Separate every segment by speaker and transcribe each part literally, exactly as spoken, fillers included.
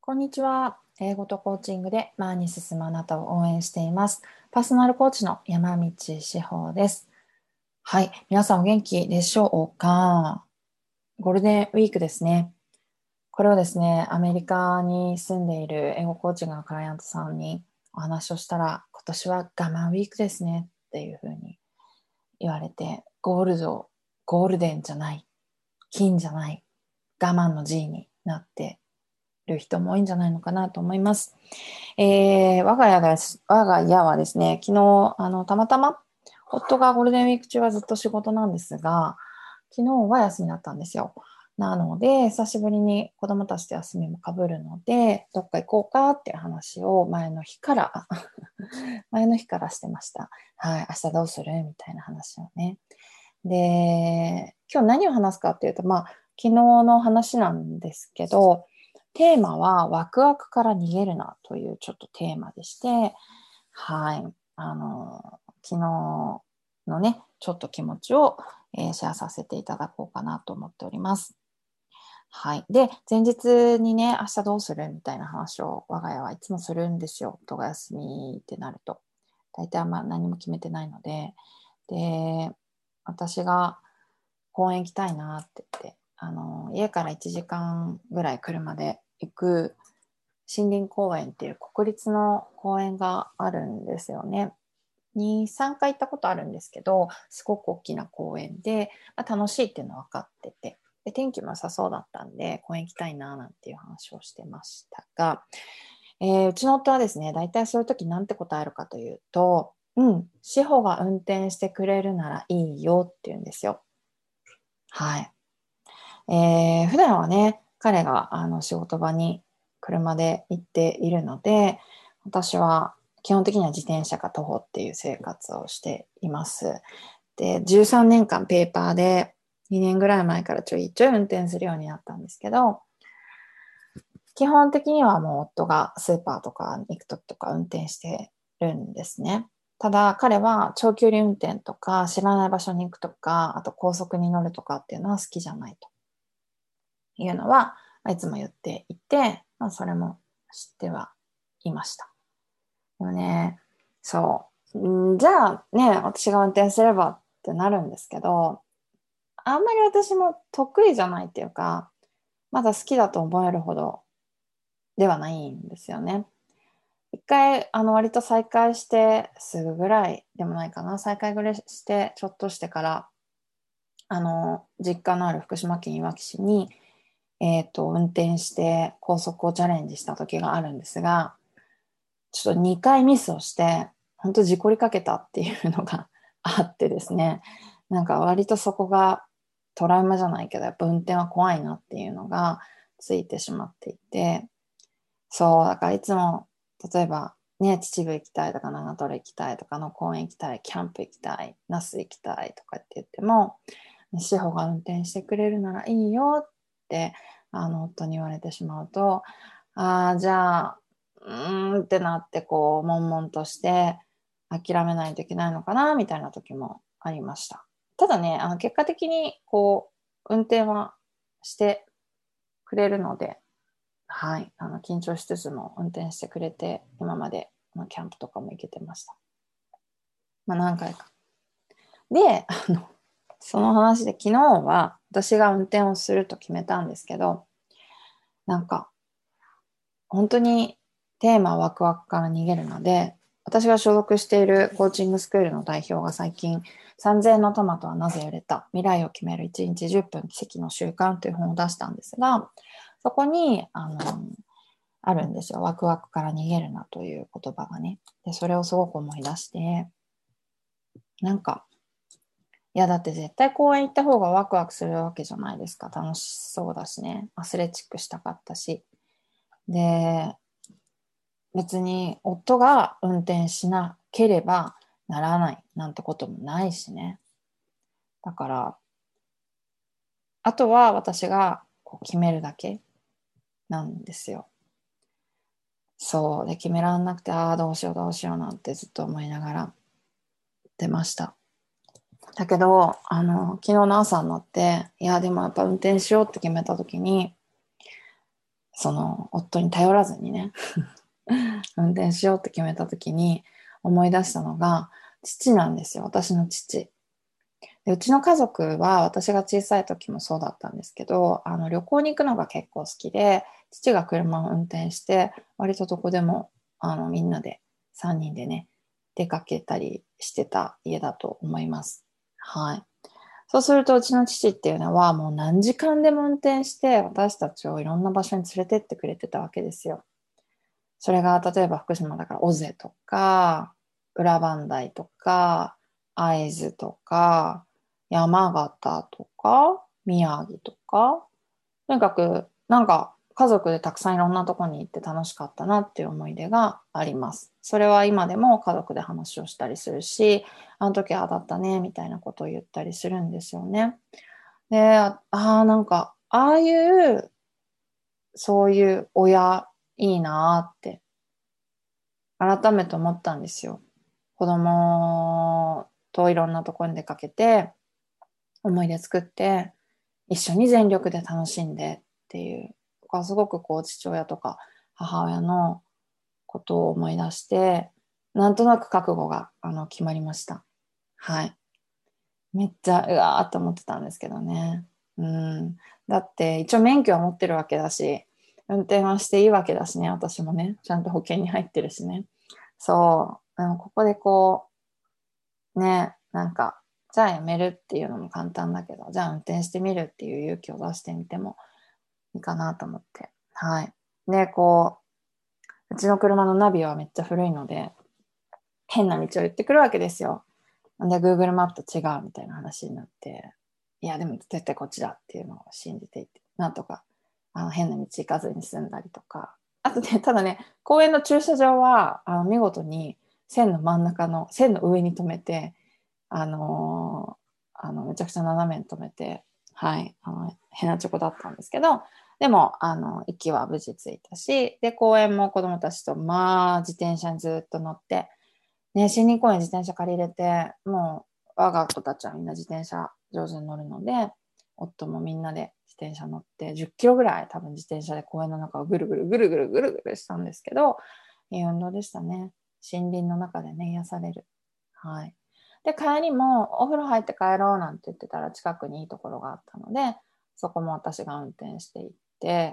Speaker 1: こんにちは。英語とコーチングで前に進むあなたを応援しています。パーソナルコーチの山道志保です。はい。皆さんお元気でしょうか？ゴールデンウィークですね。これをですね、アメリカに住んでいる英語コーチングのクライアントさんにお話をしたら、今年は我慢ウィークですねっていうふうに言われて、ゴールド、ゴールデンじゃない、金じゃない、我慢の G になっている人も多いんじゃないのかなと思います。えー、我が家が、我が家はですね、昨日、あの、たまたま、夫がゴールデンウィーク中はずっと仕事なんですが、昨日は休みだったんですよ。なので、久しぶりに子供たちと休みもかぶるので、どっか行こうかっていう話を前の日から前の日からしてました。はい、明日どうするみたいな話をね。で、今日何を話すかっていうと、まあ、昨日の話なんですけど、テーマはワクワクから逃げるなというちょっとテーマでして、はい、あの、昨日のね、ちょっと気持ちを、えーシェアさせていただこうかなと思っております。はい。で、前日にね、明日どうするみたいな話を我が家はいつもするんですよ。夫が休みってなると。大体あんま何も決めてないので。で、私が公園行きたいなって言って、あの、家からいちじかんぐらい車で行く森林公園っていう国立の公園があるんですよね。に、さんかい行ったことあるんですけど、すごく大きな公園で、まあ、楽しいっていうのは分かってて、で天気も良さそうだったんで、公園行きたいななんていう話をしてましたが、えーうちの夫はですね、大体そういう時なんて答えるかというと、うん、志保が運転してくれるならいいよって言うんですよ。はい。えー普段はね、彼があの仕事場に車で行っているので、私は基本的には自転車か徒歩っていう生活をしています。で、じゅうさんねんかんペーパーでにねんぐらい前からちょいちょい運転するようになったんですけど、基本的にはもう夫がスーパーとかに行くときとか運転してるんですね。ただ彼は長距離運転とか知らない場所に行くとか、あと高速に乗るとかっていうのは好きじゃないというのは、いつも言っていて、まあ、それも知ってはいました。でもね、そう。んじゃあね、私が運転すればってなるんですけど、あんまり私も得意じゃないっていうか、まだ好きだと思えるほどではないんですよね。一回、あの、割と再開してすぐぐらいでもないかな、再開ぐらいして、ちょっとしてから、あの、実家のある福島県いわき市に、えっと、運転して高速をチャレンジした時があるんですが、ちょっとにかいミスをして、本当事故りかけたっていうのがあってですね、なんか割とそこがトラウマじゃないけど、やっぱ運転は怖いなっていうのがついてしまっていて、そう、だからいつも、例えば、ね、秩父行きたいとか、長瀞行きたいとかの公園行きたい、キャンプ行きたい、那須行きたいとかって言っても、志保が運転してくれるならいいよって、あの、夫に言われてしまうと、ああ、じゃあ、うーんってなって、こう、悶々として諦めないといけないのかな、みたいな時もありました。ただね、あの、結果的に、こう、運転はしてくれるので、はい、あの、緊張しつつも運転してくれて、今まで、まあ、キャンプとかも行けてました。まあ、何回か。で、あの、その話で昨日は私が運転をすると決めたんですけど、なんか、本当にテーマはワクワクから逃げるので、私が所属しているコーチングスクールの代表が最近、さんぜんえんのトマトはなぜ売れた未来を決めるいちにちじゅっぷん奇跡の習慣という本を出したんですが、そこに、あの、あるんですよ。ワクワクから逃げるなという言葉がね。で、それをすごく思い出して、なんか、いや、だって絶対公園行った方がワクワクするわけじゃないですか。楽しそうだしね。アスレチックしたかったし。で、別に夫が運転しなければならないなんてこともないしね。だから、あとは私がこう決めるだけなんですよ。そう。で、決めらんなくて、ああ、どうしようどうしようなんてずっと思いながら出ました。だけど、あの、昨日の朝になって、いや、でもやっぱ運転しようって決めた時に、 その夫に頼らずにね運転しようって決めた時に思い出したのが父なんですよ。私の父で、うちの家族は私が小さい時もそうだったんですけど、あの旅行に行くのが結構好きで、父が車を運転して割とどこでもあのみんなでさんにんでね出かけたりしてた家だと思います。はい。そうするとうちの父っていうのはもう何時間でも運転して私たちをいろんな場所に連れてってくれてたわけですよ。それが例えば福島だから尾瀬とか裏磐梯とか会津とか山形とか宮城とか、とにかくなんか家族でたくさんいろんなとこに行って楽しかったなっていう思い出があります。それは今でも家族で話をしたりするし、あの時ああだったねみたいなことを言ったりするんですよね。で、ああ、なんか、ああいう、そういう親、いいなって改めて思ったんですよ。子供といろんなところに出かけて、思い出作って、一緒に全力で楽しんでっていう、すごくこう父親とか母親のことを思い出して、なんとなく覚悟があの決まりました。はい。めっちゃうわーって思ってたんですけどね。うん。だって一応免許は持ってるわけだし、運転はしていいわけだしね、私もね。ちゃんと保険に入ってるしね。そう。あのここでこう、ね、なんか、じゃあやめるっていうのも簡単だけど、じゃあ運転してみるっていう勇気を出してみてもいいかなと思って。はい。で、こう、うちの車のナビはめっちゃ古いので、変な道を言ってくるわけですよ。で、Google マップと違うみたいな話になって、いや、でも絶対こっちだっていうのを信じていて、なんとかあの変な道行かずに済んだりとか。あとね、ただね、公園の駐車場はあの見事に線の真ん中の、線の上に止めて、あのーあのめちゃくちゃ斜めに止めて、はい、あのヘナチョコだったんですけど、でも、あの、行きは無事着いたし、で、公園も子供たちと、まあ、自転車にずっと乗って、ね、森林公園自転車借りれて、もう我が子たちはみんな自転車上手に乗るので、夫もみんなで自転車乗ってじゅっキロぐらい多分自転車で公園の中をぐるぐるぐるぐるぐるぐるしたんですけど、いい運動でしたね。森林の中でね、癒される。はい。で、帰りもお風呂入って帰ろうなんて言ってたら近くにいいところがあったので、そこも私が運転していって、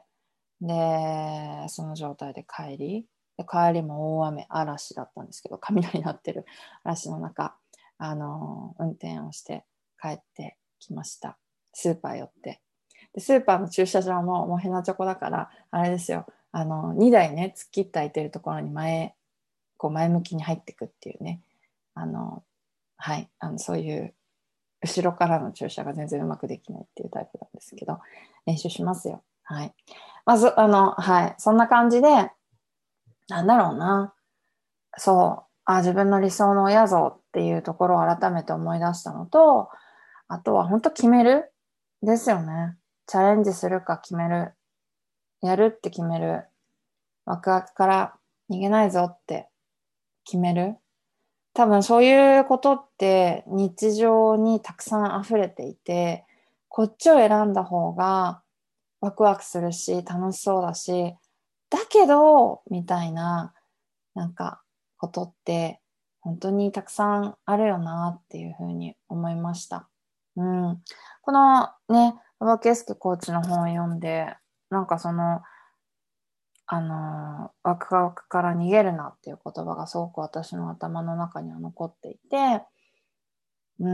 Speaker 1: で、その状態で帰り、で帰りも大雨、嵐だったんですけど、雷鳴ってる嵐の中、あの運転をして帰ってきました。スーパー寄って。で、スーパーの駐車場ももうヘナチョコだから、あれですよ、あの、にだいね、突っ切って空いてるところに前、こう前向きに入っていくっていうね、あの、はい、あの、そういう後ろからの駐車が全然うまくできないっていうタイプなんですけど、練習しますよ。はい。まず、あの、はい。そんな感じで、なんだろうな。そう。あ、自分の理想の親像っていうところを改めて思い出したのと、あとは本当決めるですよね。チャレンジするか決める。やるって決める。ワクワクから逃げないぞって決める。多分そういうことって日常にたくさん溢れていて、こっちを選んだ方がワクワクするし、楽しそうだし、だけど、みたいな、なんか、ことって、本当にたくさんあるよなっていうふうに思いました。うん。このね、馬場圭介コーチの本を読んで、なんかその、あのーワクワクから逃げるなっていう言葉がすごく私の頭の中には残っていて、うん、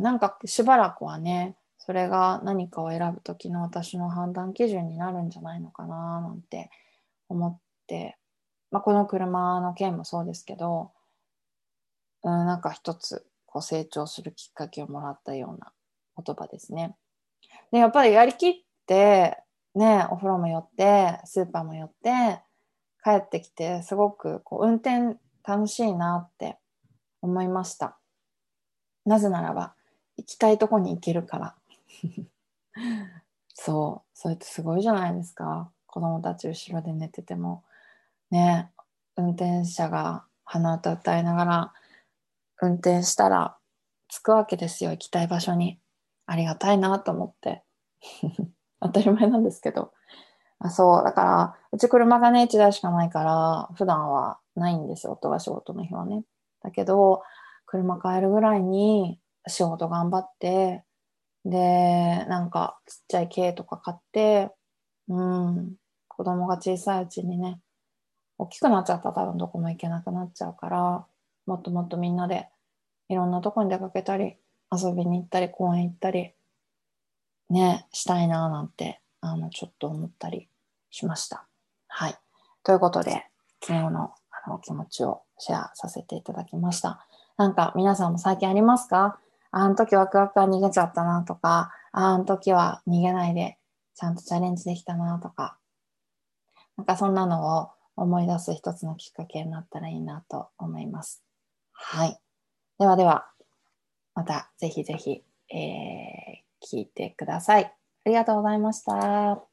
Speaker 1: なんかしばらくはね、それが何かを選ぶときの私の判断基準になるんじゃないのかななんて思って、まあ、この車の件もそうですけど、うん、なんか一つこう成長するきっかけをもらったような言葉ですね。で、やっぱりやりきってね、お風呂も寄ってスーパーも寄って帰ってきてすごくこう運転楽しいなって思いました。なぜならば行きたいとこに行けるから。そう、それってすごいじゃないですか。子供たち後ろで寝ててもね、運転者が鼻歌歌いながら運転したら着くわけですよ、行きたい場所に。ありがたいなと思って。当たり前なんですけど、 あ、そう。だから、うち車がね、いちだいしかないから、普段はないんですよ。夫が仕事の日はね。だけど、車買えるぐらいに仕事頑張って、で、なんかちっちゃい軽とか買って、うん、子供が小さいうちにね、大きくなっちゃったら多分どこも行けなくなっちゃうから、もっともっとみんなでいろんなとこに出かけたり、遊びに行ったり、公園行ったり、ね、したいななんて、あの、ちょっと思ったりしました。はい。ということで、昨日のあの気持ちをシェアさせていただきました。なんか皆さんも最近ありますか？あの時ワクワクが逃げちゃったなとか、あの時は逃げないでちゃんとチャレンジできたなとか、なんかそんなのを思い出す一つのきっかけになったらいいなと思います。はい。ではでは、またぜひぜひ、えー聞いてください。ありがとうございました。